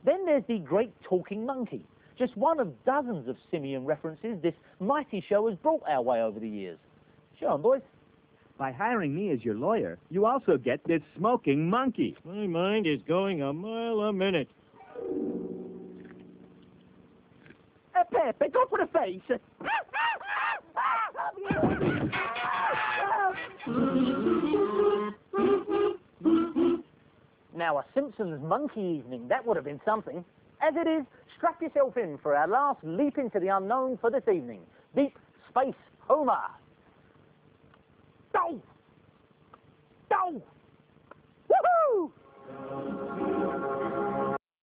Then there's the great talking monkey, just one of dozens of simian references this mighty show has brought our way over the years. Show 'em, boys. By hiring me as your lawyer, you also get this smoking monkey. My mind is going a mile a minute. Pepe, go for the face. Now, a Simpsons monkey evening, that would have been something. As it is, strap yourself in for our last leap into the unknown for this evening. Deep Space Homer. Go! Go! Woohoo!